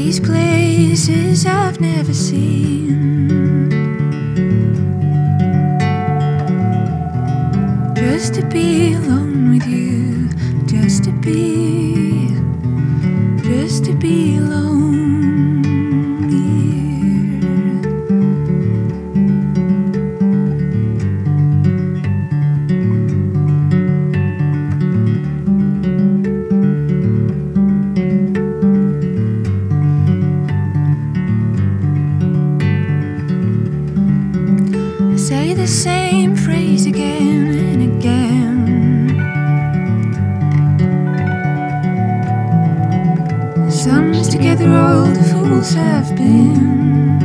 these places I've never seen. Just to be alone with you, just to be alone here. I say the same phrase again and again. Sums together all the fools have been.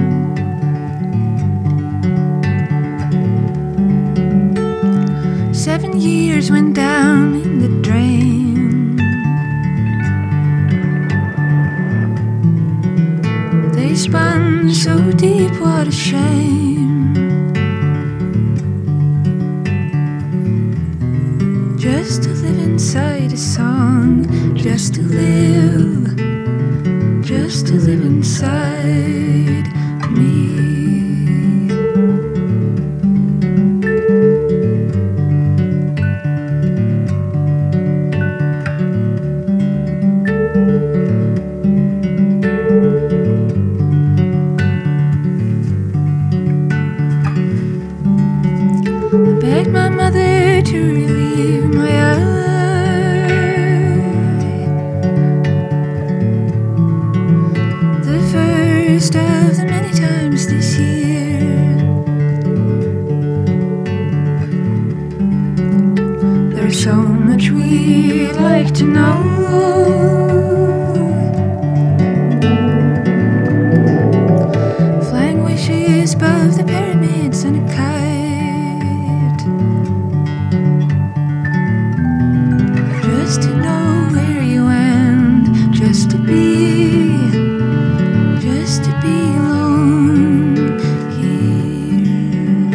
7 years went down in the drain. They spun so deep, what a shame. Just to live inside a song, just to live inside me. I begged my mother to relieve my eye. The first of the many times this year. There's so much we'd like to know. Flying wishes above the pyramids and a kite. Just to know where you went, just to be alone here.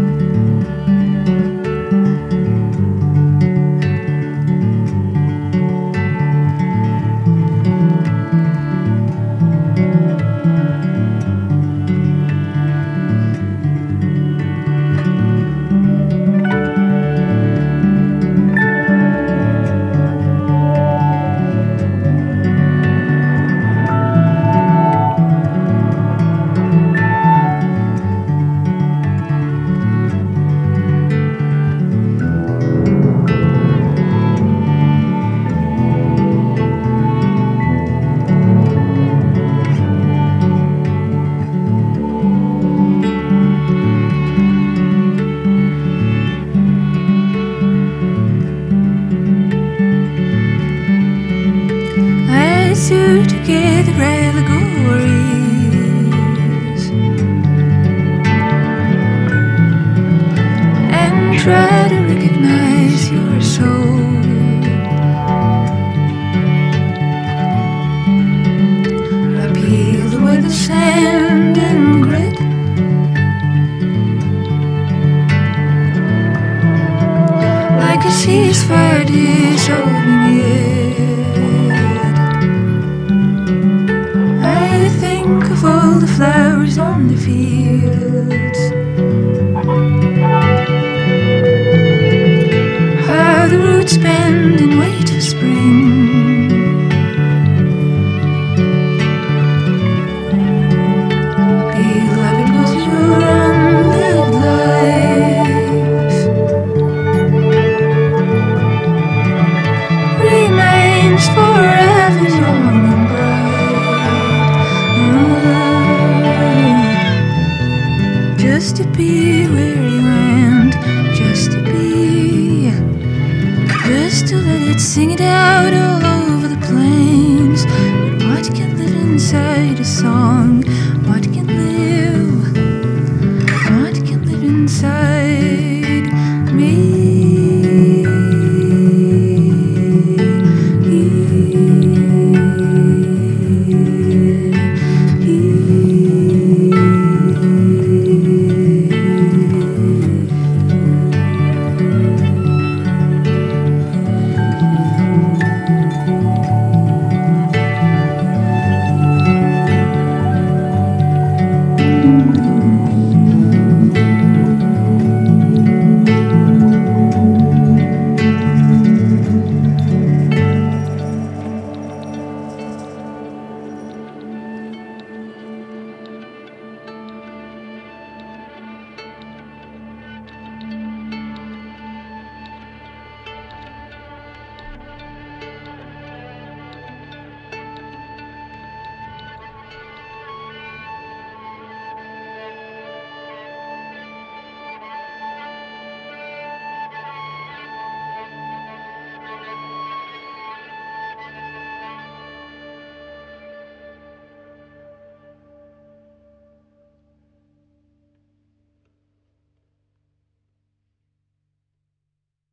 Sew together allegories and try to recognize your soul. I peel away the sand and grit, like a ceasefire dissolving it. Of all the flowers on the fields, how the roots bend and wait for spring. Beloved, was your unlived life remains forever young and bright. Just to be where you went, just to let it sing it out all over the plains. But what can live inside a song? What